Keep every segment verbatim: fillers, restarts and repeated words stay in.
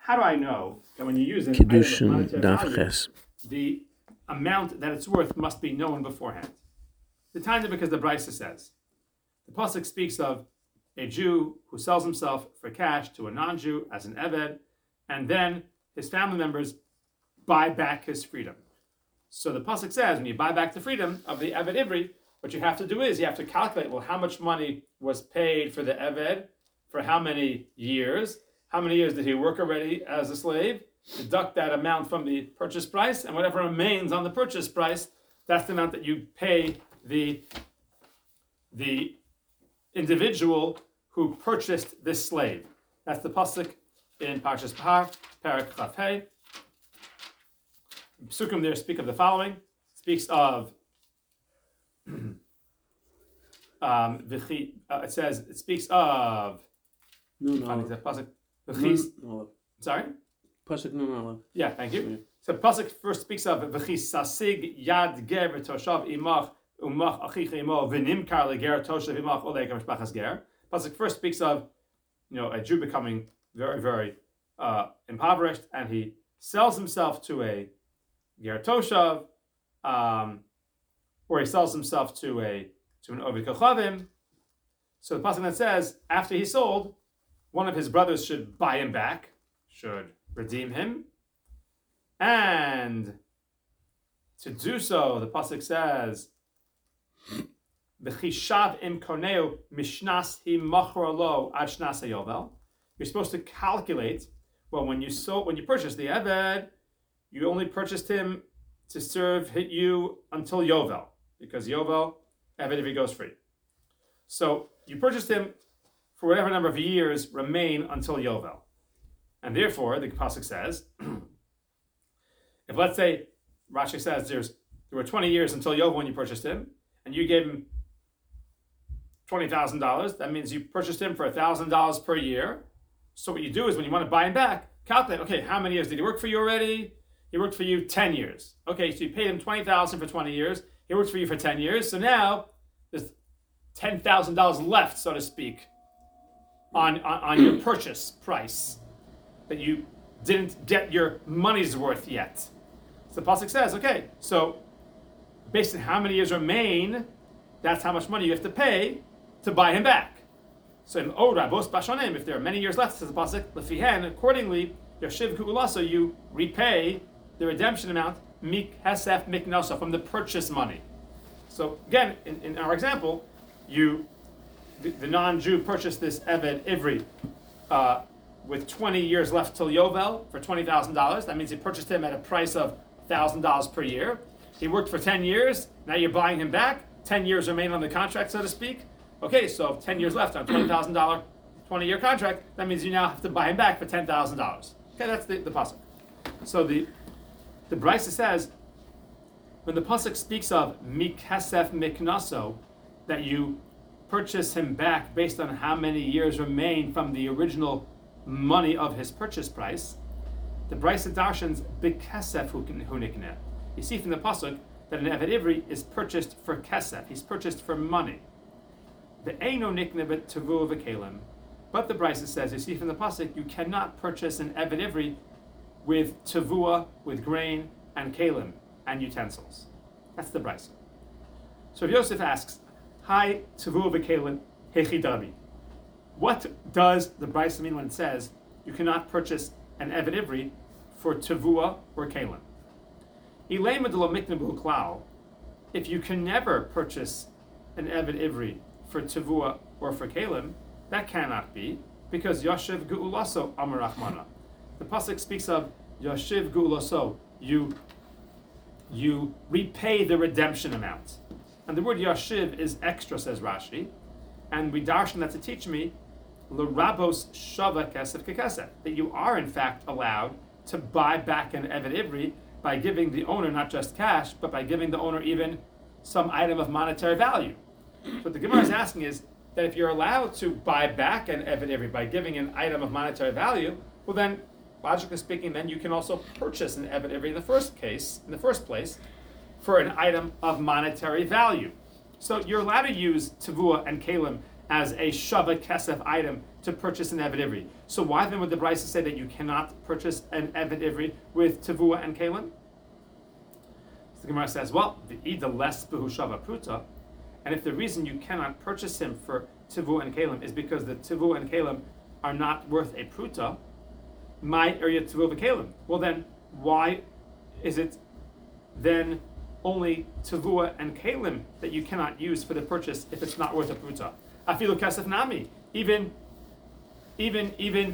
how do I know that when you use an Kiddushin item of monetary Daf value, Ches. the amount that it's worth must be known beforehand? The time because the Brisa says, the pasuk speaks of a Jew who sells himself for cash to a non-Jew as an eved, and then his family members buy back his freedom. So the pasuk says, when you buy back the freedom of the eved ivri, what you have to do is you have to calculate, well, how much money was paid for the eved for how many years? How many years did he work already as a slave? Deduct that amount from the purchase price, and whatever remains on the purchase price, that's the amount that you pay the, the individual who purchased this slave. That's the pasuk in Parshas Bahar, Parak Chaf Hey. Psukim there speak of the following. Speaks of um, v'chi, uh, it says it speaks of No, finding no. the pasuk. V'chis, No, sorry. Pasuk no, no. Yeah, thank you. So pasuk first speaks of v'chis sasig yad ger v'toshav imach umach achicha imo v'nimkar leger toshav imach olei kamishpachas ger. Pasuk first speaks of, you know, a Jew becoming very, very uh, impoverished, and he sells himself to a ger toshav, um, or he sells himself to a to an ovid kochavim. So the pasuk that says after he sold, one of his brothers should buy him back, should redeem him, and to do so, the pasuk says, "B'chishav im koneu mishnas hi machor lo ad shnas hayovel." You're supposed to calculate. Well, when you sold, when you purchased the eved, you only purchased him to serve you until yovel, because yovel, eved if he goes free. So you purchased him for whatever number of years remain until yovel. And therefore, the pasuk says, if let's say, Rashi says there's there were twenty years until yovel when you purchased him, and you gave him twenty thousand dollars, that means you purchased him for one thousand dollars per year. So what you do is when you want to buy him back, calculate, okay, how many years did he work for you already? He worked for you ten years. Okay, so you paid him twenty thousand dollars for twenty years. He worked for you for ten years. So now there's ten thousand dollars left, so to speak, on, on, on your purchase price that you didn't get your money's worth yet. So the pasuk says, okay, so based on how many years remain, that's how much money you have to pay to buy him back. So in O Rabos Bashanim, if there are many years left, says the pasuk, Lefihen, accordingly, Yoshiv Ku'ulaso, you repay the redemption amount, Mik Hesef Miknosa, from the purchase money. So again, in, in our example, you the, the non-Jew purchased this Eved Ivri uh, with twenty years left till Yovel for twenty thousand dollars. That means you purchased him at a price of one thousand dollars per year. He worked for ten years. Now you're buying him back. ten years remain on the contract, so to speak. Okay, so ten years left on a twenty thousand dollars twenty-year contract. That means you now have to buy him back for ten thousand dollars. Okay, that's the, the pasuk. So the the Brisa says, when the pasuk speaks of mikesef miknaso, that you purchase him back based on how many years remain from the original money of his purchase price, the Brisa darshans bikesef hunikneh. You see from the pasuk that an Eved Ivri is purchased for kesef. He's purchased for money. The eino nikneh bet tavu v'kelim. But the Brisa says, you see from the pasuk, you cannot purchase an Eved Ivri with tavua, with grain, and kalim, and utensils. That's the Brisa. So if Yosef asks, Hi, tavua v'kelim, hechidabi. What does the Brisa mean when it says you cannot purchase an Eved Ivri for tavua or kalim? Ilema de lo miknebu klau. If you can never purchase an Eved Ivri for tavua or for kalim, that cannot be, because Yoshev Gu'ulaso Amar Rachmana. The pasuk speaks of Yoshev Gu'ulaso, you you repay the redemption amount. And the word Yoshev is extra, says Rashi, and we darshan that to teach me L'rabos Shava Kesef Kekesef, that you are in fact allowed to buy back an Eved Ivri by giving the owner not just cash, but by giving the owner even some item of monetary value. So what the Gemara is asking is that if you're allowed to buy back an Eved Ivri by giving an item of monetary value, well then, logically speaking, then you can also purchase an Eved Ivri in the first case, in the first place, for an item of monetary value. So you're allowed to use tavua and kalim as a shava kesef item to purchase an Eved Ivri. So why then would the Brisa say that you cannot purchase an Eved Ivri with Tavua and Kalim? So the Gemara says, well, the Ida less behu shava pruta, and if the reason you cannot purchase him for Tavua and Kalim is because the Tavua and Kalim are not worth a pruta, my area Tavua and Kalim. Well then, why is it then only Tavua and Kalim that you cannot use for the purchase if it's not worth a pruta? Afilu kesef nami, even, even, even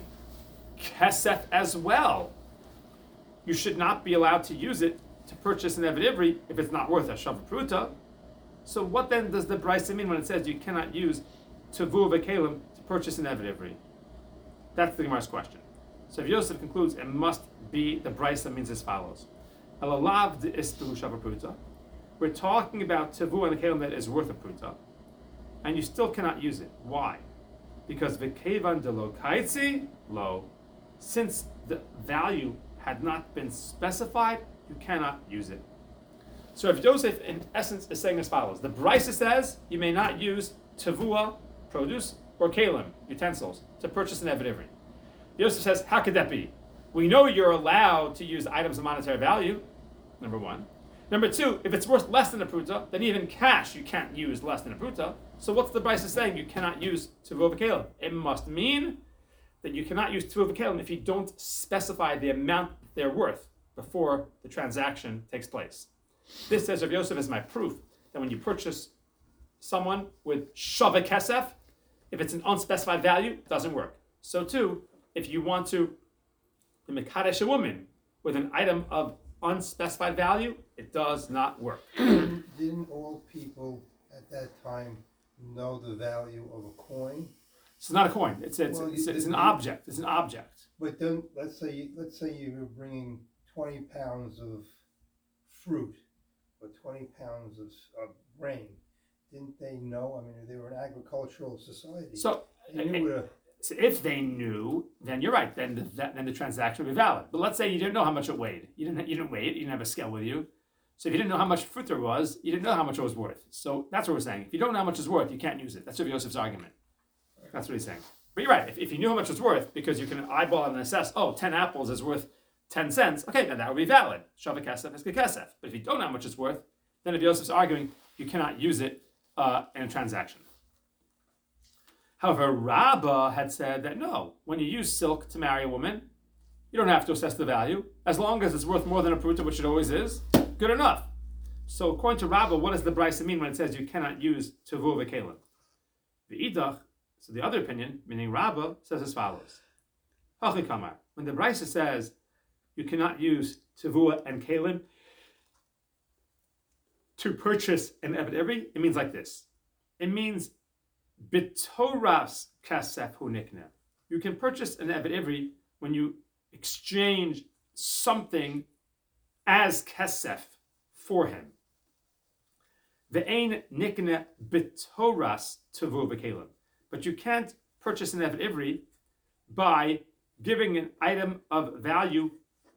kesef as well. You should not be allowed to use it to purchase an Eved Ivri if it's not worth a shav pruta. So what then does the Brisa mean when it says you cannot use Tavua v'Kalim to purchase an Eved Ivri? That's the Gemara's question. So if Yosef concludes, it must be the Brisa means as follows: Elalav de ispehu shav pruta. We're talking about Tavua and Kalim that is worth a pruta, and you still cannot use it. Why? Because v'kevan de lo kaitzi lo, since the value had not been specified, you cannot use it. So if Yosef, in essence, is saying as follows: the Brisa says you may not use Tavua, produce, or Kalim, utensils, to purchase an Eved Ivri. Yosef says, how could that be? We know you're allowed to use items of monetary value, number one. Number two, if it's worth less than a pruta, then even cash you can't use less than a pruta. So what's the Brisa saying? You cannot use Tavua v'Kalim. It must mean that you cannot use Tavua v'Kalim if you don't specify the amount they're worth before the transaction takes place. This, says Rav Yosef, is my proof that when you purchase someone with shava kesef, if it's an unspecified value, it doesn't work. So too, if you want to mekadesh a woman with an item of unspecified value, it does not work. Didn't all people at that time know the value of a coin? It's not a coin. It's it's, Well, it's, you- it's an you- object. It's an object. But then, let's say you, let's say you were bringing twenty pounds of fruit or twenty pounds of, of grain. Didn't they know? I mean, they were an agricultural society. So, They knew what a- so if they knew, then you're right. Then the, that, then the transaction would be valid. But let's say you didn't know how much it weighed. You didn't you didn't weigh it. You didn't have a scale with you. So if you didn't know how much fruit there was, you didn't know how much it was worth. So that's what we're saying. If you don't know how much it's worth, you can't use it. That's Rav Yosef's argument. That's what he's saying. But you're right. If, if you knew how much it's worth, because you can eyeball and assess, oh, ten apples is worth ten cents, okay, then that would be valid. Shava kesef is kesef. But if you don't know how much it's worth, then Rav Yosef's arguing you cannot use it uh, in a transaction. However, Rabbah had said that no, when you use silk to marry a woman, you don't have to assess the value. As long as it's worth more than a pruta, which it always is, good enough. So according to Rabbah, what does the Brisa mean when it says you cannot use Tavua v'Kalim? The Idach, so the other opinion, meaning Rabbah, says as follows. Hachi Kamar, when the Brisa says you cannot use Tavua and Kalim to purchase an Eved Ivri, it means like this. It means Bitoras kasef hu nikna. You can purchase an Eved Ivri when you exchange something as kesef for him. Ve'ein nikna bitoras Tavua v'Kalim. But you can't purchase an Eved Ivri by giving an item of value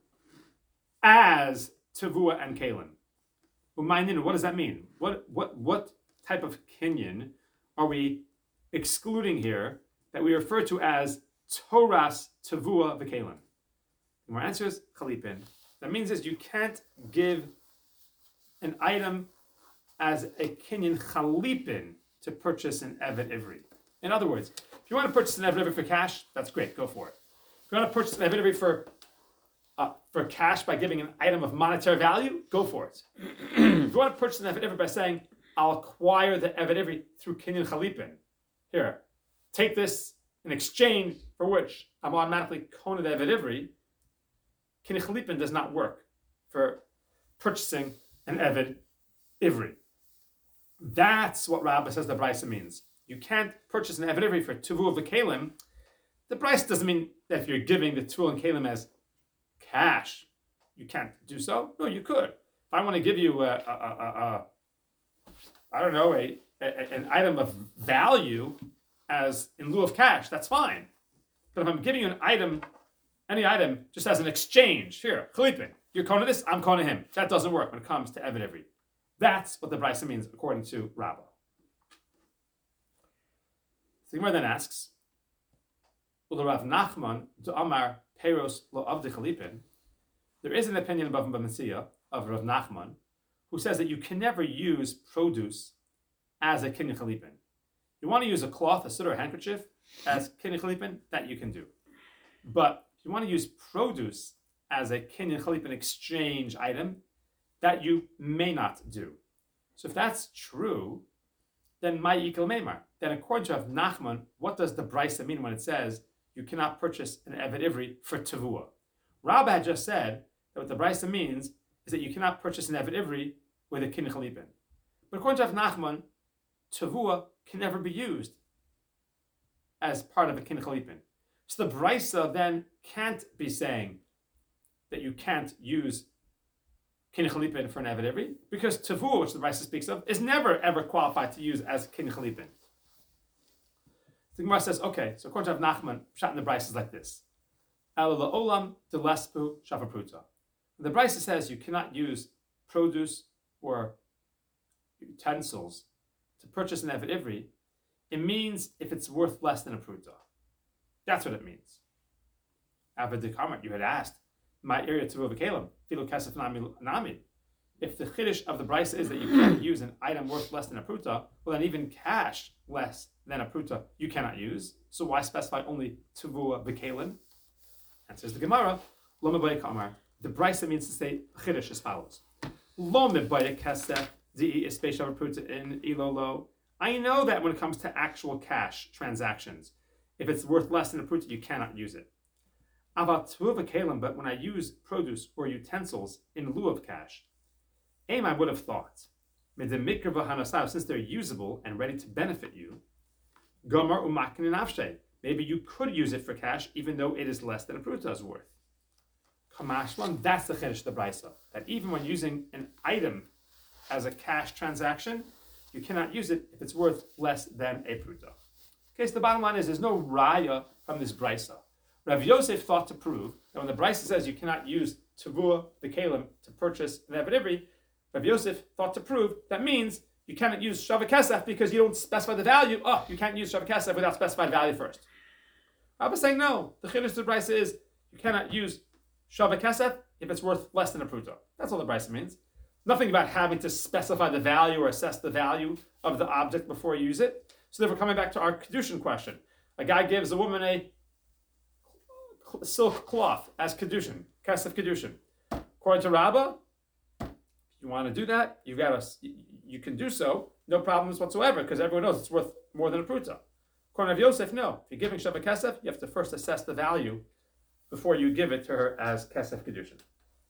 as Tavua and Kalim. What does that mean? What what what type of kinyan are we excluding here that we refer to as Toras Tavua v'Kalim? And our answer is Chalipin. That means is you can't give an item as a kinyan Chalipin to purchase an Eved Ivri. In other words, if you want to purchase an Eved Ivri for cash, that's great, go for it. If you want to purchase an Eved Ivri for uh, for cash by giving an item of monetary value, go for it. If you want to purchase an Eved Ivri by saying, I'll acquire the Eved Ivri through kinyan Chalipin, here, take this in exchange for which I'm automatically kona the Eved Ivri, kinyan Chalipin does not work for purchasing an Eved Ivri. That's what Rabbah says the Brisa means. You can't purchase an Eved Ivri for Tavua v'Kalim. The Brisa doesn't mean that if you're giving the Tavua and Kalim as cash, you can't do so. No, you could. If I want to give you a, a, a, a I don't know, a, a an item of value as in lieu of cash, that's fine. But if I'm giving you an item, any item, just as an exchange, here, Chalipin, you're kona this, I'm kona him. That doesn't work when it comes to Eved Ivri. That's what the Brisa means according to Rabbah. the Gemara then asks, Rav Nachman to Amar Peros lo Avdi Chalipin. There is an opinion above Bamasiya of Rav Nachman who says that you can never use produce as a kinyan chalipin. You want to use a cloth, a soot, or a handkerchief as kinyan chalipin, that you can do. But if you want to use produce as a kinyan chalipin exchange item, that you may not do. So if that's true, then my ikal meimar. Then according to Rav Nachman, what does the brisa mean when it says you cannot purchase an eved ivri for tavua? Rabbi had just said that what the brisa means is that you cannot purchase an eved ivri with a kinyan chalipin. But according to Rav Nachman, tavua can never be used as part of a kinyan chalipin. So the brisa then can't be saying that you can't use kinyan chalipin for an eved ivri, because tavua, which the brisa speaks of, is never ever qualified to use as kinyan chalipin. The Gemara says, okay, so according to Rav Nachman, pshat in the brisa is like this: El la'olam de lespu shafapruta. The brisa says you cannot use produce or utensils to purchase an eved ivri. It means if it's worth less than a pruta. That's what it means. Avad Dikamat, you had asked, my area to Kalim, filo kesef nami nami. If the chiddush of the brisa is that you can't use an item worth less than a pruta, well then even cash less than a pruta you cannot use. So why specify only tuvua v'kalim? Answers the Gemara, lo mebaya kamar. The brisa means to say chiddush as follows: lo mebaya kesef di especial pruta in ilolo. I know that when it comes to actual cash transactions, if it's worth less than a pruta, you cannot use it. Avat tuvua v'kalim, but when I use produce or utensils in lieu of cash, aim I would have thought, since they're usable and ready to benefit you, Gomar umakin nafshe. Maybe you could use it for cash, even though it is less than a pruta's worth. Kamashlan, that's the chiddush the brisa. That even when using an item as a cash transaction, you cannot use it if it's worth less than a pruta. Okay, so the bottom line is there's no raya from this brisa. Rav Yosef thought to prove that when the brisa says you cannot use tavua the kalim to purchase an eved ivri, Rav Yosef thought to prove that means you cannot use Shavah Kesef because you don't specify the value. Oh, you can't use Shavah Kesef without specifying value first. Rabbi's saying no. The chiddush to the brisa is you cannot use Shavah Kesef if it's worth less than a pruta. That's all the brisa means. Nothing about having to specify the value or assess the value of the object before you use it. So therefore, coming back to our kedushin question, a guy gives a woman a silk cloth as kedushin, Kesef kedushin. According to Rabbah, you want to do that, you've got to, you can do so, no problems whatsoever, because everyone knows it's worth more than a pruta. According to Yosef, no. If you're giving Shavah Kesef, you have to first assess the value before you give it to her as Kesef Kedushin.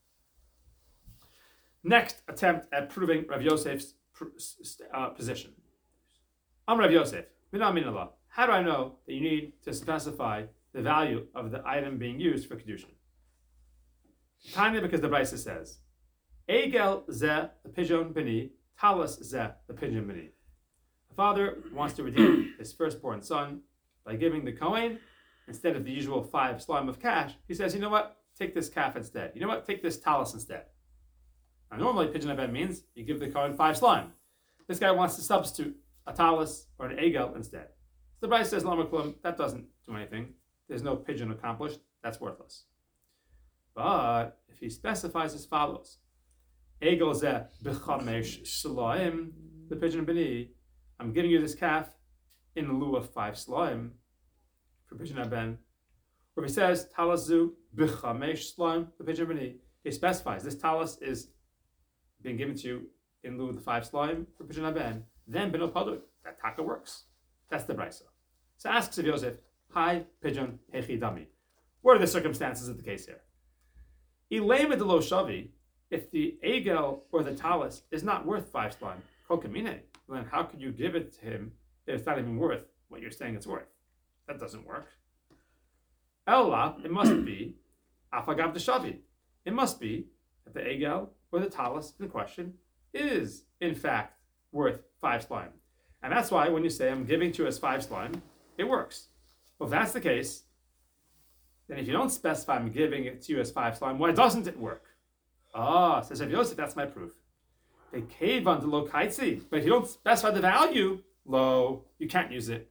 Next attempt at proving Rav Yosef's uh, position. I'm Rav Yosef. Mina minallah. How do I know that you need to specify the value of the item being used for Kedushin? Tanya, because the brisa says, Egel zeh the pigeon b'ni, talis zeh the pigeon b'ni. The father wants to redeem his firstborn son by giving the Kohen, instead of the usual five slime of cash, he says, you know what, take this calf instead. You know what, take this talis instead. Now normally pigeon abed means you give the Kohen five slime. This guy wants to substitute a talis or an egel instead. So the bride says, Lamaklum, that doesn't do anything. There's no pigeon accomplished. That's worthless. But if he specifies as follows, Egel zeh b'chamesh shloim, the pigeon b'ni, I'm giving you this calf in lieu of five shloim for pigeon aben. Or if he says talis zu b'chamesh shloim, the pigeon b'ni, he specifies this talis is being given to you in lieu of the five shloim for pigeon aben. Then b'no paduk, that taka works. That's the brisa. So asks of Yosef, hi pigeon hechi dami. What are the circumstances of the case here? Ilema de lo shavi. If the egel or the talis is not worth five slime, kokamine, then how could you give it to him if it's not even worth what you're saying it's worth? That doesn't work. Ella, it must be afagav deshavi. It must be that the egel or the talis in question is in fact worth five slime, and that's why when you say I'm giving to you as five slime, it works. Well, if that's the case, then if you don't specify I'm giving it to you as five slime, why doesn't it work? Ah, says Rav Yosef, that's my proof. They cave on the lo kaitzi, but if you don't specify the value, lo, you can't use it.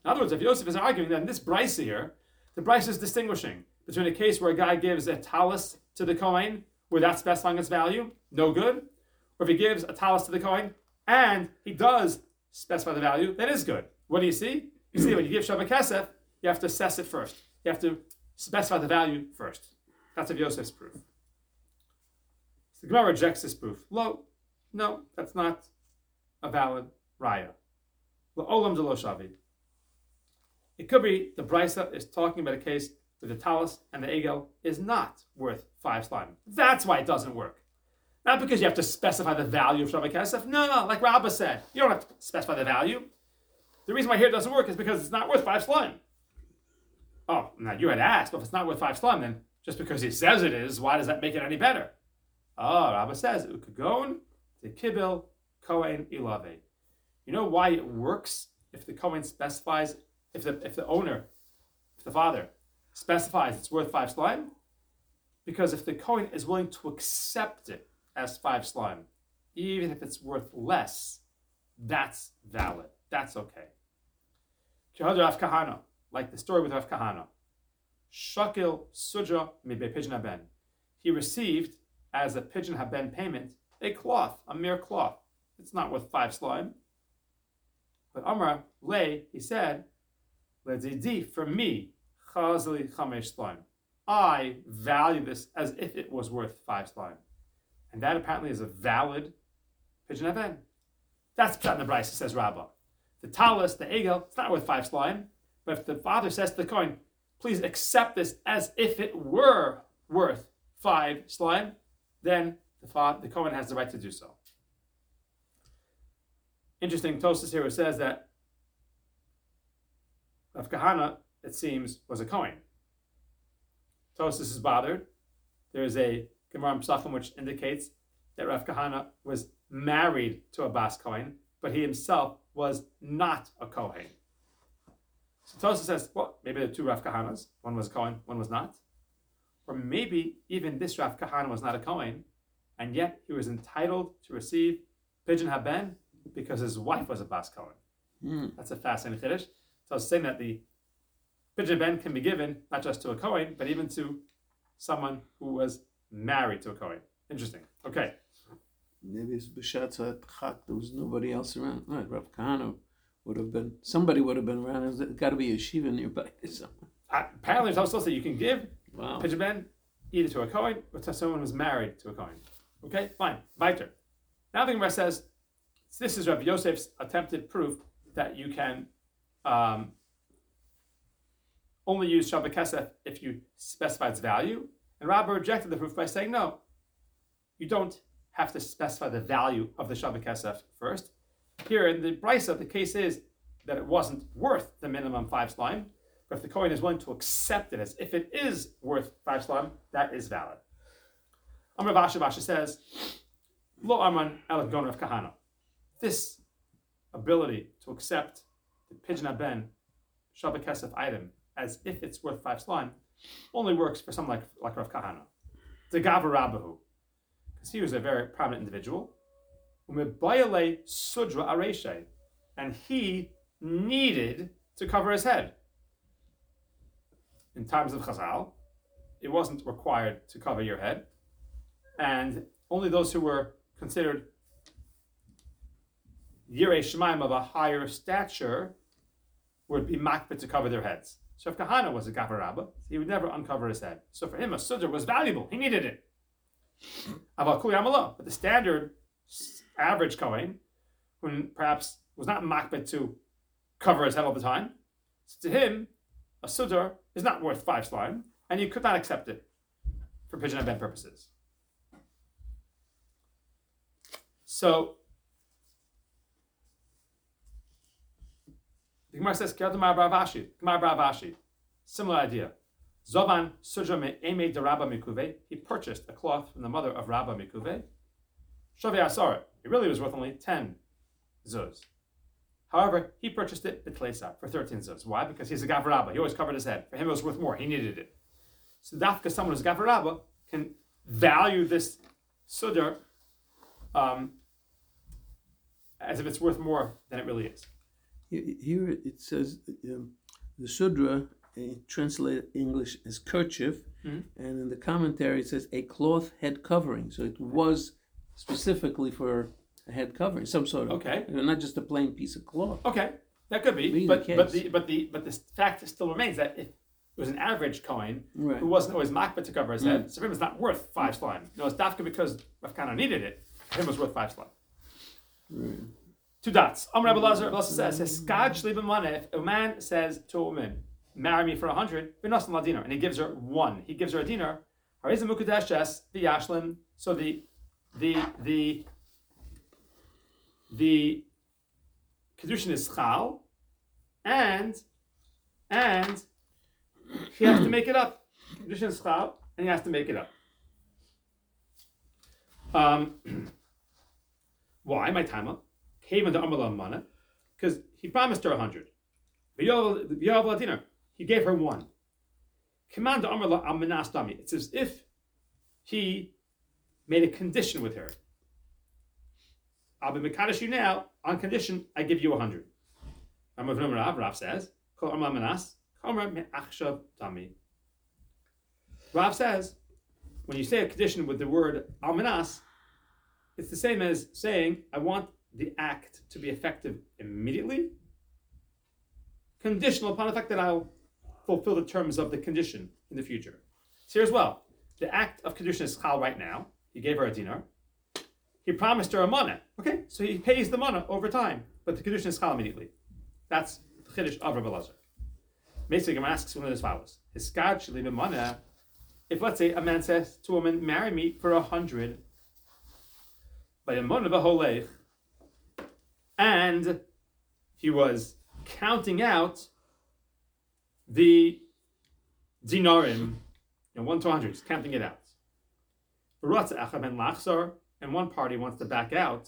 In other words, if Yosef is arguing that in this brisa here, the brisa is distinguishing between a case where a guy gives a talis to the Kohen without specifying its value, no good, or if he gives a talis to the Kohen and he does specify the value, that is good. What do you see? You see, when you give Shabbat Kesef, you have to assess it first. You have to specify the value first. That's of Yosef's proof. So the Gemara rejects this proof. Lo, no, that's not a valid raya. Lo olam de lo shavi. It could be the brisa is talking about a case where the talis and the egel is not worth five slime. That's why it doesn't work. Not because you have to specify the value of Shabbat Kesef. No, no, like Rabbah said, you don't have to specify the value. The reason why here it doesn't work is because it's not worth five slime. Oh, now you had asked, well, if it's not worth five slime, then just because he says it is, why does that make it any better? Oh, Rabbah says, Ukagon, the Kibil, Kohen, Ilave. You know why it works if the Kohen specifies, if the if the owner, if the father specifies it's worth five slime? Because if the Kohen is willing to accept it as five slime, even if it's worth less, that's valid. That's okay. Kehad Rav Kahana, like the story with Rav Kahana. Shakil Suja Mibe Pidyon Haben. He received, as a Pidyon Haben payment, a cloth, a mere cloth. It's not worth five slime. But Amar Lay, he said, Ledzidi, for me, Chazli Chamesh slime. I value this as if it was worth five slime. And that apparently is a valid Pidyon Haben. That's Pshat in the Brisa, says Rabbah. The talis, the egel, it's not worth five slime. But if the father says to the Kohen, please accept this as if it were worth five slime, then the father, the Kohen has the right to do so. Interesting, Tosas here says that Rav Kahana, it seems, was a Kohen. Tosas is bothered. There is a Gemara Pesachim which indicates that Rav Kahana was married to a Bas Kohen, but he himself was not a Kohen. So Tosas says, well, maybe the two Rav Kahanas, one was a Kohen, one was not. Or maybe even this Rav Kahana was not a Kohen, and yet he was entitled to receive Pidyon Haben because his wife was a Bas Kohen. Mm. That's a fascinating chiddush. So I was saying that the Pidyon Haben can be given not just to a Kohen, but even to someone who was married to a Kohen. Interesting. Okay. Maybe it's B'Shatz at Chak. There was nobody else around. Right, Rav Kahana would have been, somebody would have been around. There's got to be a yeshiva nearby. Uh, apparently, there's also that you can give wow. Pidyon Haben either to a Kohen or to someone who's married to a Kohen. Okay, fine. Weiter. Now the Gemara says, this is Rabbi Yosef's attempted proof that you can um, only use Shabbat Kesef if you specify its value. And Rabbah rejected the proof by saying, no, you don't have to specify the value of the Shabbat Kesef first. Here in the Brisa, the case is that it wasn't worth the minimum five slime, but if the Kohen is willing to accept it as if it is worth five slime, that is valid. Amar Vasha Vasha says, Lo Arman Elef Gon Rav Kahana. This ability to accept the Pidyon Haben Shabbat Kesef item as if it's worth five slime only works for someone like, like Rav Kahana. The Gavar Rabbahu. Because he was a very prominent individual. Sudra Areshe. And he needed to cover his head. In times of Chazal, it wasn't required to cover your head. And only those who were considered Yirei Shemaim of a higher stature would be makbid to cover their heads. So if Kahana was a Gavar Rabbah, he would never uncover his head. So for him, a Sudra was valuable. He needed it. But the standard average Kohen, who perhaps was not makbid to cover his head all the time, so to him, a Sudra is not worth five slime, and you could not accept it for Pidyon Haben purposes. So, the Gemara says, Gemara Bravashi, Gemara Bravashi, similar idea. Zovan Sudra me'eme de Rabba Mikuve, he purchased a cloth from the mother of Rabba Mikuve. Shavei Asar, it really was worth only ten zuz. However, he purchased it b'tleisa for thirteen zuz. Why? Because he's a Gavar Rabbah. He always covered his head. For him, it was worth more. He needed it. So dafka, someone who's a Gavar Rabbah can value this Sudra um, as if it's worth more than it really is. He- Here it says um, the Sudra uh, translated English as kerchief, Mhm. and in the commentary it says a cloth head covering. So it was specifically for a head covering, some sort of Okay. you know, not just a plain piece of cloth. Okay, that could be, Be the but but case. the but the but the fact still remains that if it was an average coin Right. who wasn't always makbet to cover his head, so for him it's not worth five slime. No, it's dafka because Rav Kana needed it. For him it was worth five slime. Right. Two dots. Amr Rabbi Lazar says, says "Skad shli b'maneh." If a man says to a woman, "Marry me for a hundred," v'nosan la dinar, and he gives her one, he gives her a dinar. Harizim mukadeshes v'yashlim. So the the the the kedushin is chal, and and he has to make it up. Kedushin is chal, and he has to make it up. Um, why? My timer came into Amala Mana because he promised her a hundred. He gave her one. Command Amala Almanas Dami. It's as if he made a condition with her. I'll be Mekadosh you now on condition I give you a hundred. Rav says, Rav says, when you say a condition with the word almanas, it's the same as saying, I want the act to be effective immediately, conditional upon the fact that I'll fulfill the terms of the condition in the future. So here as well, the act of condition is chal right now. He gave her a dinar. He promised her a mana. Okay, so he pays the mana over time, but the condition is chal immediately. That's the chiddush of Rabbi Lazar. Basically, I'm asking one of as follows: Hiskad sheli b'mana. If let's say a man says to a woman, "Marry me for a hundred," by a mana b'holech, and he was counting out the dinarim, you know, one to a hundred, he's counting it out. And one party wants to back out.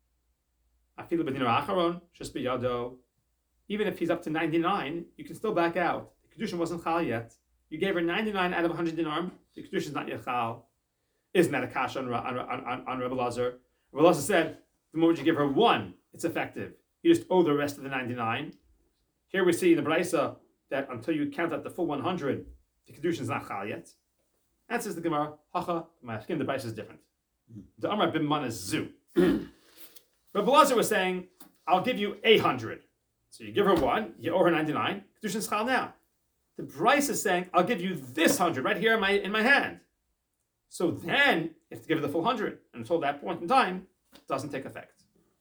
Even if he's up to ninety-nine, you can still back out. The kedushin wasn't chal yet. You gave her ninety-nine out of one hundred dinarim. The kedushin is not yet chal. Isn't that a kasha on, on, on, on Rebbe Lazar? Rebbe Lazar said, the moment you give her one, it's effective. You just owe the rest of the ninety-nine. Here we see in the Braisa that until you count out the full one hundred, the kedushin is not chal yet. And says the Gemara, hacha, my skin, the Braisa is different. The Amar b'man is zu. Rebbe Lazar was saying, I'll give you a hundred. So you give her one, you owe her ninety-nine, kedushin is chal now. The Braisa is saying, I'll give you this hundred right here in my in my hand. So then you have to give her the full hundred. And until that point in time, it doesn't take effect.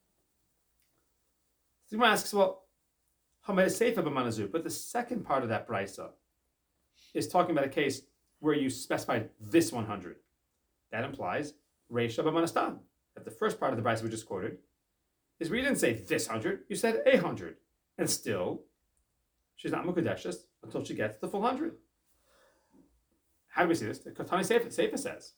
So Gemara asks, well, Hamay Seifa b'manazu, but the second part of that Braisa is talking about a case where you specified this one hundred. That implies Reisha b'manastan. That the first part of the Braisa we just quoted is where you didn't say this hundred, you said a hundred. And still, she's not Mukadeshus until she gets the full hundred. How do we see this? The Katani Seifa, Seifa says,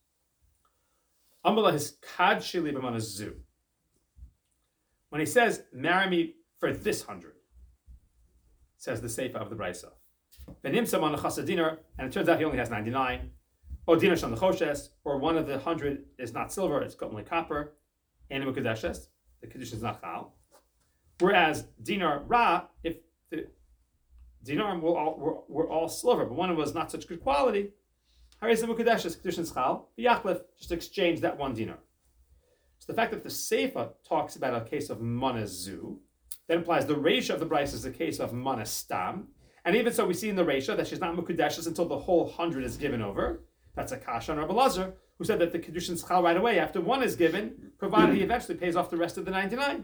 Amala his kad shili b'manazu. When he says, marry me for this hundred, says the Seifa of the Braisa. V'nimsa man l'chasa dinar, and it turns out he only has ninety-nine. O dinar sham l'choshes, or one of the hundred is not silver, it's only copper. And Mukadeshus, the Kiddush is not chal. Whereas dinar ra, if the dinar were all, were, were all silver, but one was not such good quality, Haris Mukadeshus, Kiddush is chal, v'yachlef, just exchange that one dinar. So the fact that the Seifa talks about a case of manazu, that implies the Reisha of the Braisa is a case of manastam. And even so, we see in the Reisha that she's not Mukadeshus until the whole hundred is given over. That's a kasha on Rabbi Lazar, who said that the Kedushin is chal right away after one is given, provided he eventually pays off the rest of the ninety-nine.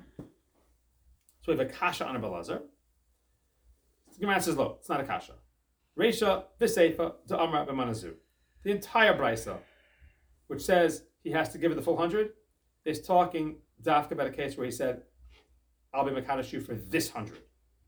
So we have a kasha on Rabbi Lazar. The Gemara says, "Lo, it's not a kasha." Reisha, v'seifa, da'amra b'manazu. The entire Braisa, which says he has to give her the full hundred, is talking dafka about a case where he said, "I'll be mekadosh you for this hundred."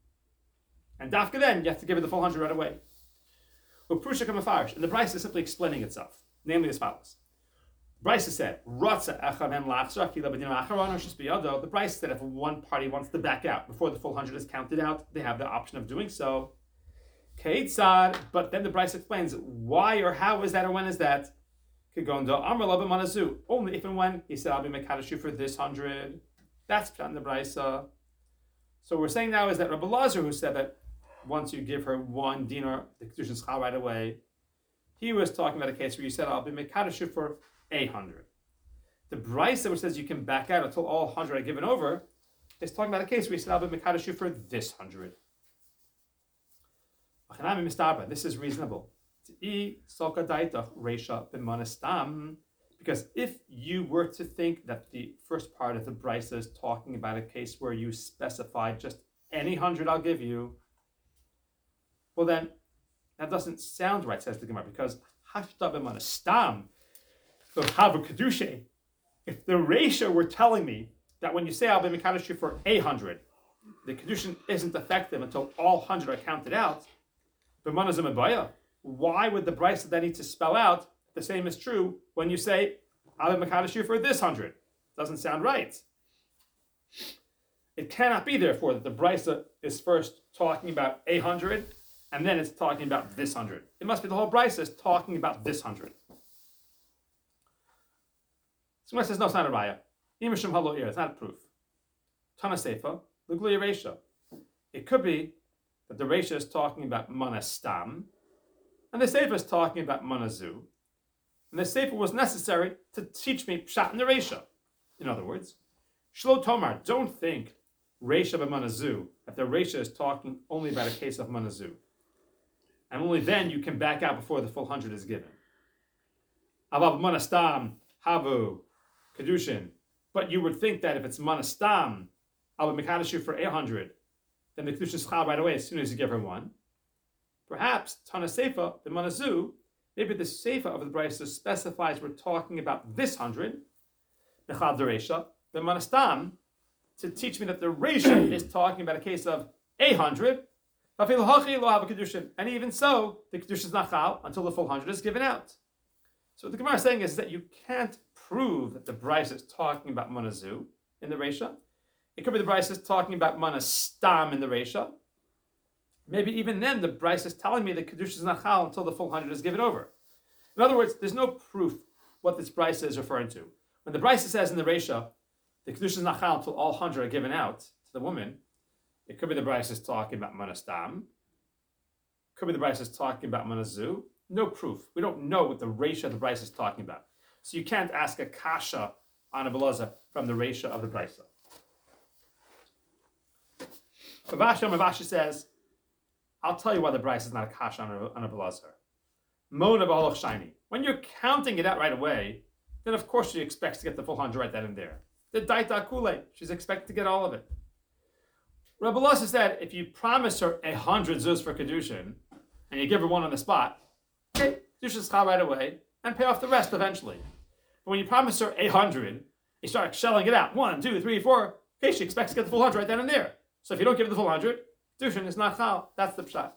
And dafka then, you have to give her the full hundred right away. Uprusha kamafarish, and the Braisa is simply explaining itself, namely as follows. Braisa said, "Ratza echamem lachzra kila b'dinam acharon or shespiyado." The Braisa said if one party wants to back out before the full hundred is counted out, they have the option of doing so. Keitzad, but then the Braisa explains why or how is that or when is that? Kigondo amar la b'manazu. Only if and when he said, "I'll be mekadosh you for this hundred." That's in the Braisa. So what we're saying now is that Rabbi Lazar, who said that once you give her one dinar, the kedushin is chal right away, he was talking about a case where you said, I'll be mekadeshu for a hundred. The Brisa, which says you can back out until all hundred are given over, is talking about a case where you said, I'll be mekadeshu for this hundred. This is reasonable. Because if you were to think that the first part of the Brisa is talking about a case where you specified just any hundred I'll give you, well then, that doesn't sound right, says the Gemara, because hashta b'manastam, so havu kedushe, if the ratio were telling me that when you say I'll be mekadeshu for a hundred, the kedushin isn't effective until all hundred are counted out, b'manazim abaya, why would the Brisa then need to spell out the same is true when you say I'll be mekadeshu for this hundred? Doesn't sound right. It cannot be, therefore, that the Brisa is first talking about a hundred and then it's talking about this hundred. It must be the whole Brisa is talking about this hundred. Someone says, no, it's not a raya. Imishum halo ir, it's not a proof. Tana seifa, l'gluya reisha. It could be that the reisha is talking about manastam, and the seifa is talking about manazu, and the seifa was necessary to teach me pshat in the reisha. In other words, shlo tomar, don't think reisha b'manazu, that the reisha is talking only about a case of manazu. And only then you can back out before the full hundred is given. Avav manastam, havu, kedushin. But you would think that if it's manastam, I'll be mekadeshu for a hundred, then the kedushin is chal right away as soon as you give her one. Perhaps tana seifa, the manazu, maybe the seifa of the Brisa specifies we're talking about this hundred, the chal dereisha, the manastam, to teach me that the reisha is talking about a case of a hundred. And even so, the kedushin is not chal until the full hundred is given out. So what the Gemara is saying is that you can't prove that the Brisa is talking about manazu in the reisha. It could be the Brisa is talking about manastam in the reisha. Maybe even then the Brisa is telling me the kedushin is not chal until the full hundred is given over. In other words, there's no proof what this Brisa is referring to. When the Brisa says in the reisha, the kedushin is not chal until all hundred are given out to the woman, it could be the Brisa is talking about manastam. Could be the Brisa is talking about manazu. No proof. We don't know what the reisha of the Brisa is talking about. So you can't ask a kasha on a belaza from the reisha of the Brisa. Ravashi Ravashi says, I'll tell you why the Brisa is not a kasha on a, on a belaza. Mona b'haloch shiny. When you're counting it out right away, then of course she expects to get the full hundred right then and there. The daita kule, she's expected to get all of it. Rabbi Lazar said, if you promise her a hundred zuz for kedushin, and you give her one on the spot, okay, kedushin is chal right away, and pay off the rest eventually. But when you promise her a hundred, you start shelling it out. One, two, three, four. Okay, she expects to get the full hundred right then and there. So if you don't give her the full hundred, kedushin is not chal. That's the pshat.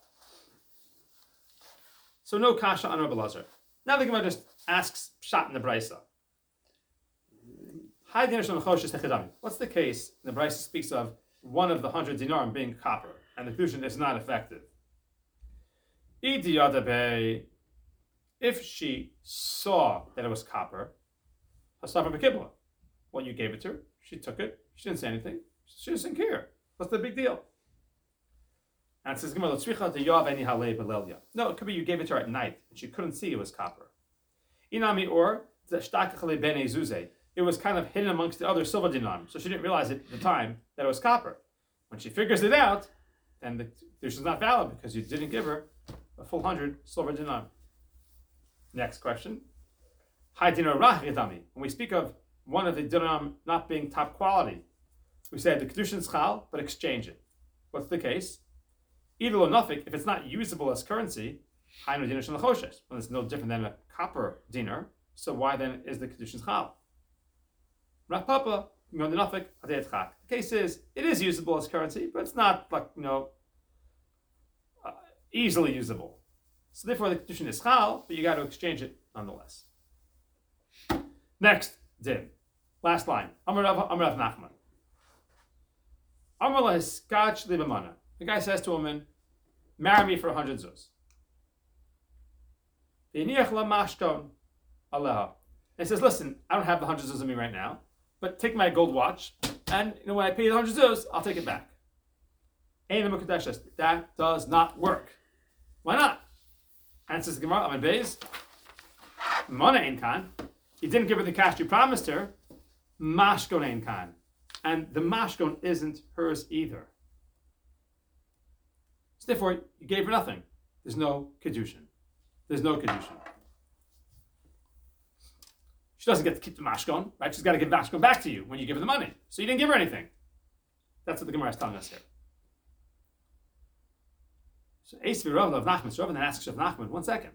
So no kasha on Rabbi Lazar. Now the Gemara just asks pshat in the Brisa. What's the case the Brisa speaks of one of the hundred dinarim being copper, and the kedushin is not effective? If she saw that it was copper, well, you gave it to her, she took it, she didn't say anything, she doesn't care. What's the big deal? And it says, no, it could be you gave it to her at night, and she couldn't see it was copper. Inami or it was kind of hidden amongst the other silver dinarim, so she didn't realize it at the time that it was copper. When she figures it out, then the kedushin is not valid because you didn't give her a full hundred silver dinarim. Next question. Hai dinar rach yadami. When we speak of one of the dinarim not being top quality, we said the kedushin is chal, but exchange it. What's the case? Either or nothing, if it's not usable as currency, hainu dinar shel nechoshes, when it's no different than a copper dinar, so why then is the kedushin chal? Rav Papa, the case is, it is usable as currency, but it's not like, you know, uh, easily usable. So therefore the kedushin is chal, but you got to exchange it nonetheless. Next, din. Last line. Amar Rav Nachman. Amar la hiskach libamana. The guy says to a woman, marry me for a hundred zuz. V'yiniach la mashton aleha. And he says, listen, I don't have the hundred zuz on me right now, but take my gold watch, and you know, when I pay the hundred zuz, I'll take it back. Ein Mukadeshes. That does not work. Why not? And says the Gemara, Amid Beis, Mana Ein Kan. You didn't give her the cash you promised her. Mashkon Ein Kan. And the mashkon isn't hers either. So therefore, you gave her nothing. There's no kedushin. There's no kedushin. She doesn't get to keep the mashkon, right? She's got to give mashkon back to you when you give her the money. So you didn't give her anything. That's what the Gemara is telling us here. So Eis v'Rav of Nachman. So Rav then asks of Nachman, one second.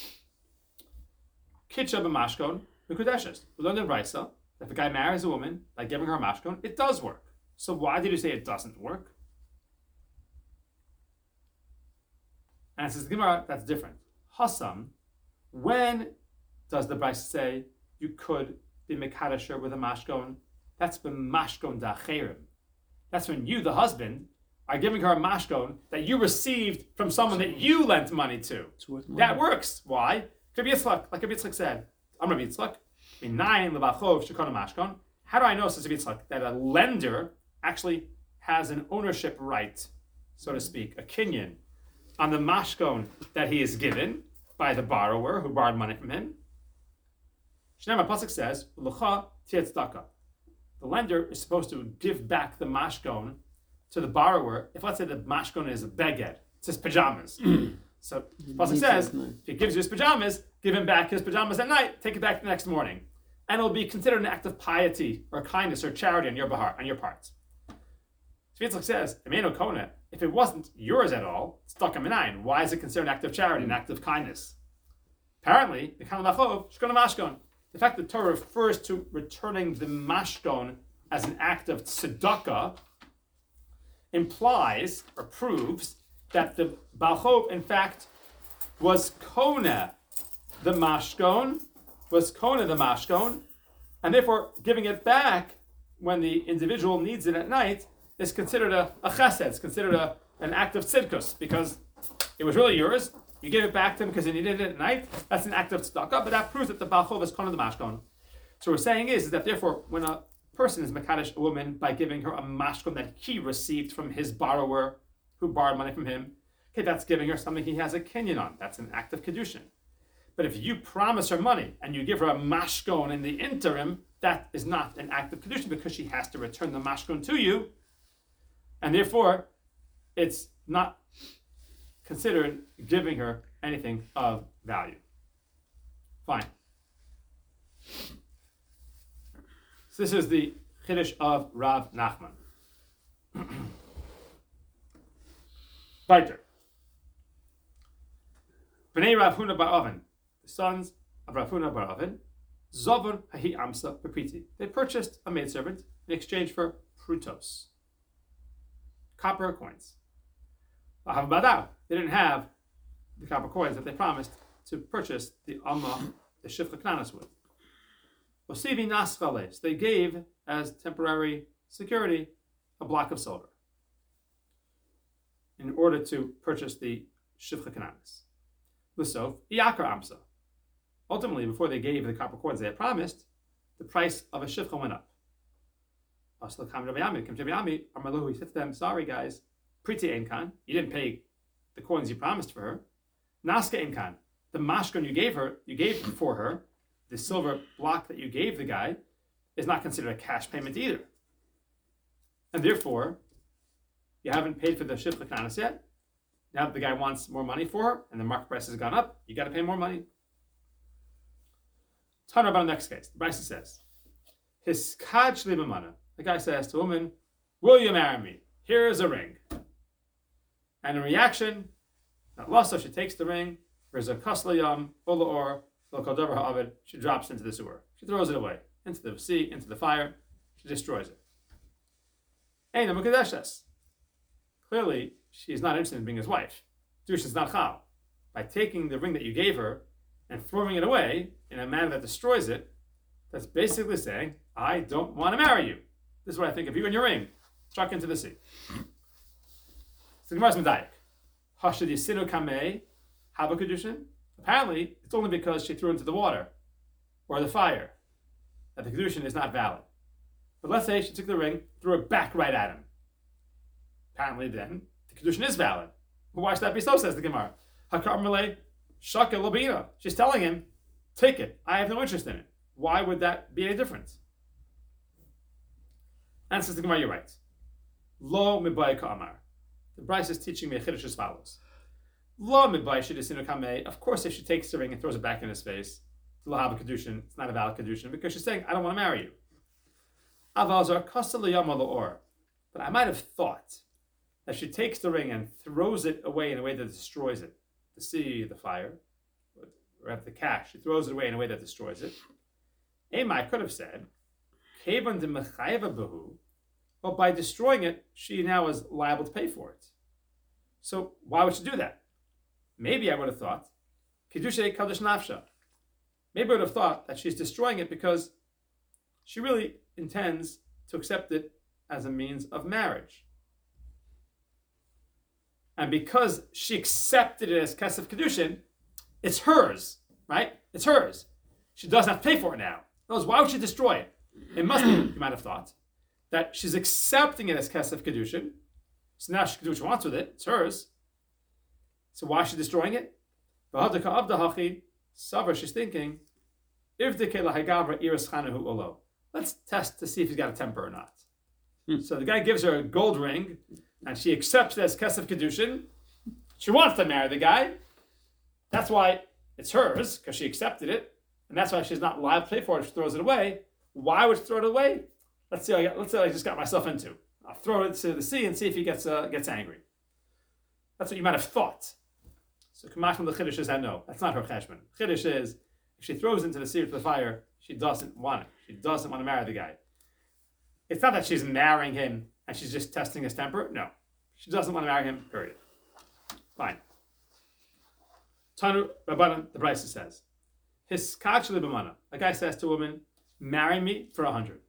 Kitcha b'mashkon v'kudeshes. We learned in Brisa that if a guy marries a woman by giving her a mashkon, it does work. So why did you say it doesn't work? And it says the Gemara, that's different. Hassam, when does the Brisa say you could be mekadesher with a mashkon? That's b'mashkon da'cherim. That's when you, the husband, are giving her a mashkon that you received from someone that you lent money to. That works. Why? Rabbi Yitzchak, like Rabbi Yitzchak said, I'm Rabbi Yitzchak. How do I know, says Rabbi Yitzchak, that a lender actually has an ownership right, so to speak, a kinyan, on the mashkon that he is given by the borrower who borrowed money from him? Shneimar Pasuk says, "L'cha tiet tzedakah." The lender is supposed to give back the mashkon to the borrower. If let's say the mashkon is a beged, it's his pajamas. So Pasuk says, if he gives you his pajamas, give him back his pajamas at night. Take it back the next morning, and it'll be considered an act of piety or kindness or charity on your behalf, on your part. So Yitzchak says, "Emeno kona." If it wasn't yours at all, it's stuck in nine. Why is it considered an act of charity, an act of kindness? Apparently, the kind of machov shkona mashkon. The fact that the Torah refers to returning the mashkon as an act of tzedakah implies or proves that the Balchov, in fact, was kona the mashkon, was kona the mashkon, and therefore giving it back when the individual needs it at night is considered a, a chesed, it's considered a, an act of tzidkus, because it was really yours. You gave it back to him because he needed it at night. That's an act of tzedakah, but that proves that the Balchov is kona the mashkon. So what we're saying is, is that therefore, when a person is mekadesh a woman by giving her a mashkon that he received from his borrower who borrowed money from him, okay, that's giving her something he has a kinyan on. That's an act of kedushin. But if you promise her money and you give her a mashkon in the interim, that is not an act of kedushin because she has to return the mashkon to you, and therefore it's not considered giving her anything of value. Fine. So this is the Chiddush of Rav Nachman. Weiter. Bnei Rav Huna bar Oven, the sons of Rav Huna bar Oven, Zovon hahi amsa bepriti. They purchased a maidservant in exchange for prutos, copper coins. They didn't have the copper coins that they promised to purchase the Alma, the Shifcha Knanas with. Osivi Nasvales, they gave as temporary security a block of silver in order to purchase the Shifcha Knanas. Lusof, Iyakar Amsa. Ultimately, before they gave the copper coins they had promised, the price of a Shifcha went up. Aslakam Rabbi Yami, Kim Rabbi Yami, Amalu, he said to them, sorry guys, Priti Einkan, you didn't pay the coins you promised for her. Naska Einkan, the mashkon you gave her, you gave for her, the silver block that you gave the guy, is not considered a cash payment either. And therefore, you haven't paid for the Shifcha Knanas yet. Now that the guy wants more money for her, and the market price has gone up, you got to pay more money. Turn about the next case. The Brisa says, His kaj shlimamana. The guy says to a woman, will you marry me? Here's a ring. And in reaction, Lasa, she takes the ring, there's a kaslayam, ola or, lokaldavar ha'avid, she drops into the sewer. She throws it away, into the sea, into the fire, she destroys it. Ein Mukadeshes. Clearly, she's not interested in being his wife. Dush is not chal. By taking the ring that you gave her and throwing it away in a manner that destroys it, that's basically saying, I don't want to marry you. This is what I think of you and your ring. Struck into the sea. So Gemara's Medayik. Hashad Yisinu Kamei Haba Kedushin. Apparently, it's only because she threw into the water or the fire that the Kedushin is not valid. But let's say she took the ring, threw it back right at him. Apparently then, Kedushin is valid. Why should that be so, says the Gemara. Hakarmele Shaka Labina. She's telling him, take it. I have no interest in it. Why would that be any difference? And says the Gemara, you're right. Lo mibai ka'amar. The Bryce is teaching me a chiddush as follows. Lo mibai shedisinu kamei. Of course, if she takes the ring and throws it back in his face, it's lo have a kedushin. It's not a valid kedushin because she's saying, I don't want to marry you. Avazar kasa liyama lo'or. But I might have thought that she takes the ring and throws it away in a way that destroys it. The sea, the fire, or the cash. She throws it away in a way that destroys it. Ema, I could have said, Kevan de mechayva behu. Well, by destroying it, she now is liable to pay for it. So why would she do that? Maybe I would have thought, Kedusha Kadosh Nafsha. Maybe I would have thought that she's destroying it because she really intends to accept it as a means of marriage. And because she accepted it as Kesef Kedushin, it's hers, right? It's hers. She doesn't have to pay for it now. Otherwise, why would she destroy it? It must be, you might have thought, that she's accepting it as Kesef Kedushin. So now she can do what she wants with it. It's hers. So why is she destroying it? Savar, she's thinking, let's test to see if he's got a temper or not. Hmm. So the guy gives her a gold ring, and she accepts it as Kesef Kedushin. She wants to marry the guy. That's why it's hers, because she accepted it. And that's why she's not liable to pay for it if she throws it away. Why would she throw it away? Let's see. I, let's see what I just got myself into. I'll throw it to the sea and see if he gets uh, gets angry. That's what you might have thought. So Kamash from the Chiddush is that no, that's not her cheshbon. Chiddush is if she throws into the sea or to the fire, she doesn't want it. She doesn't want to marry the guy. It's not that she's marrying him and she's just testing his temper. No, she doesn't want to marry him. Period. Fine. Tanu Rabbanan, the Brisa says, his kachli b'mana. A guy says to a woman, marry me for a hundred.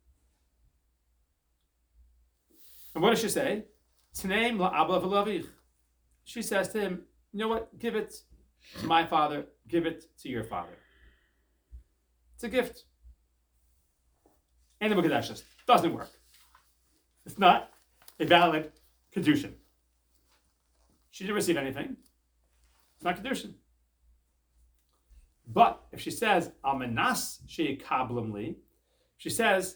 And what does she say? Tneim la'abla v'lavich. She says to him, you know what? Give it to my father. Give it to your father. It's a gift. And the Mukadeshus doesn't work. It's not a valid Kedushin. She didn't receive anything. It's not Kedushin. But if she says, Almanas she'ikablim li, she says,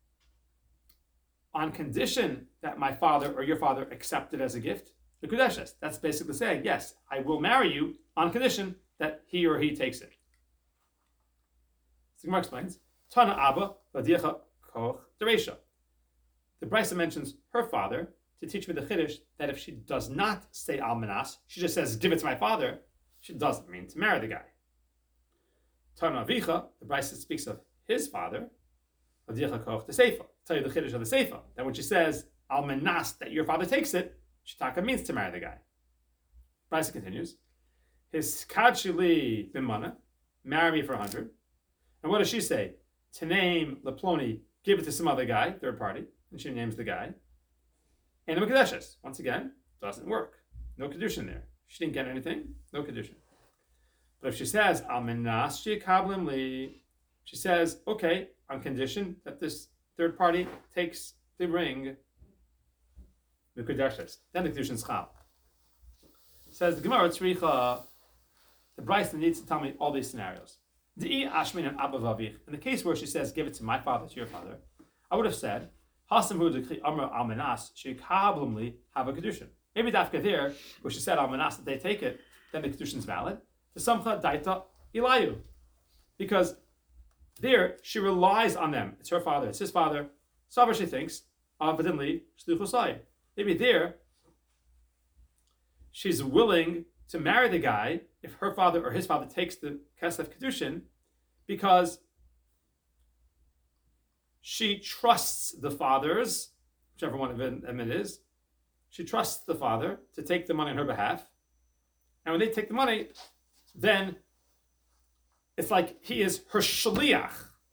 on condition that my father or your father accept it as a gift, the Kudeshes. That's basically saying, yes, I will marry you on condition that he or he takes it. So Gemara explains, Tana Abba, Vadicha Koch Deresha. The Brisa mentions her father to teach me the Chiddush that if she does not say Almanas, she just says, give it to my father, she doesn't mean to marry the guy. Tana Avicha, the Brisa speaks of his father, Vadicha Koch the Seifa. Tell you the Chiddush of the Seifa, that when she says Almanas, that your father takes it, Shitaka means to marry the guy. Brisa continues, his Kachili Bimana, marry me for a hundred. And what does she say? To name Laploni, give it to some other guy, third party, and she names the guy. And the Mekadeshes, once again, doesn't work. No Kedushin there. She didn't get anything, no Kedushin. But if she says, Almanas Shikablim Li, she says, okay, on condition that this third party takes the ring, the Kedushes, then the Kedushin's Chal. Says the Gemara Tzricha, the Brisa needs to tell me all these scenarios. D'i Ashmin and Abba Vavich. In the case where she says, give it to my father, to your father, I would have said, Hasam hu dekri amr almanas shekablimli have a kedushin. Maybe dafka there, where she said almanas that they take it, then the kedushin is valid. The samcha daita ilayu, because there she relies on them. It's her father, it's his father. Savar she thinks avadinli shluchusai. Maybe there she's willing to marry the guy if her father or his father takes the kesef kedushin, because she trusts the fathers, whichever one of them it is. She trusts the father to take the money on her behalf. And when they take the money, then it's like he is her shaliach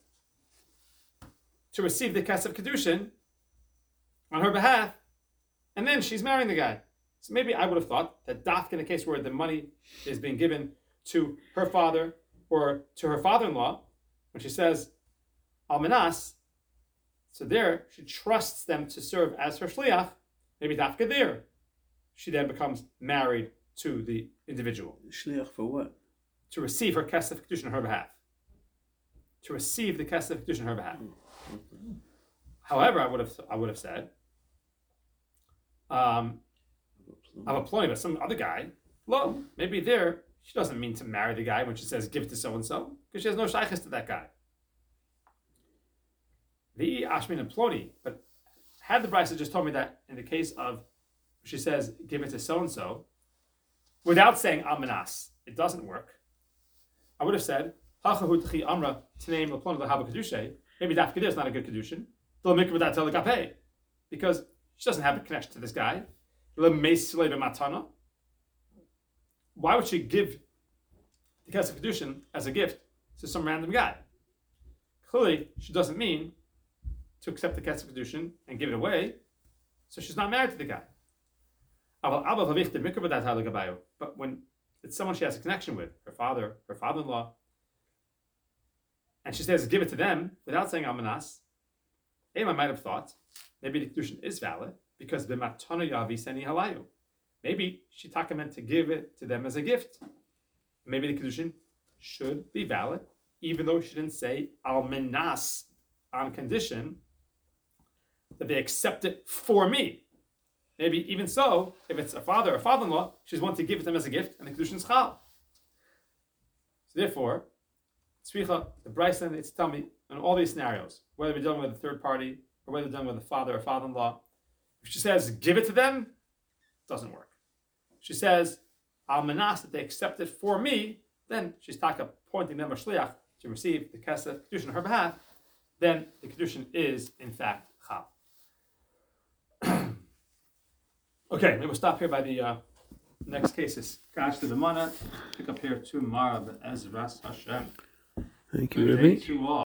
to receive the kesef kedushin on her behalf. And then she's marrying the guy. So maybe I would have thought that dafka, in a case where the money is being given to her father or to her father-in-law, when she says almanas, so there she trusts them to serve as her shliach. Maybe dafka there she then becomes married to the individual Shliach for what? to receive her kesef kedushin on her behalf. To receive the kesef kedushin on her behalf. However, I would have I would have said, um, I'm a plony, but some other guy. Well, maybe there she doesn't mean to marry the guy when she says give it to so and so because she has no shaykhs to that guy. The Ashmin and plony, but had the Brisa just told me that in the case of she says give it to so and so, without saying almanas, it doesn't work. I would have said hachahu tchi amra tneim leploni lehava kedushay. Maybe that kedusha is not a good kedushin. Because she doesn't have a connection to this guy. Why would she give the Kesef Kedushin as a gift to some random guy? Clearly, she doesn't mean to accept the Kesef Kedushin and give it away, so she's not married to the guy. But when it's someone she has a connection with, her father, her father-in-law, and she says give it to them without saying almanas, I might have thought maybe the kedushin is valid because b'matana yavi seni halayu. Maybe she taka meant to give it to them as a gift. Maybe the kedushin should be valid, even though she didn't say almanas on condition that they accept it for me. Maybe even so, if it's a father or father-in-law, she's wanting to give it to them as a gift, and the kedushin is chal. So therefore, tzricha, the Bryson, it's tell me in all these scenarios, whether we're dealing with a third party or whether we're dealing with a father or father-in-law, if she says give it to them, it doesn't work. If she says almanas that they accept it for me, then she's taka pointing them a shliach to receive the kesef kedushin on her behalf. Then the kedushin is in fact chal. Okay, maybe we'll stop here by the uh, next cases. Kash to the mana. Pick up here tomorrow. Ezras Hashem. Thank you, Rabbi. To all.